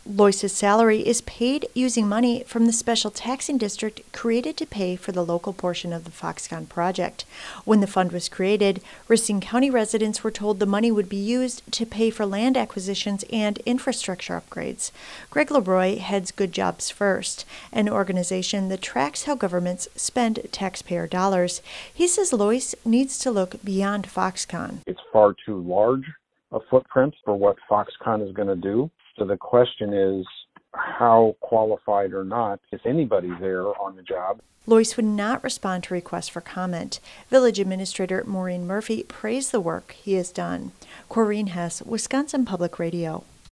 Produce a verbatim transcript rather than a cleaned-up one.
Lois's salary is paid using money from the special taxing district created to pay for the local portion of the Foxconn project. When the fund was created, Racine County residents were told the money would be used to pay for land acquisitions and infrastructure upgrades. Greg Leroy heads Good Jobs First, an organization that tracks how governments spend taxpayer dollars. He says Lois needs to look beyond Foxconn. It's far too large a footprint for what Foxconn is going to do. So the question is, how qualified or not is anybody there on the job? Lois would not respond to requests for comment. Village Administrator Maureen Murphy praised the work he has done. Corrine Hess, Wisconsin Public Radio.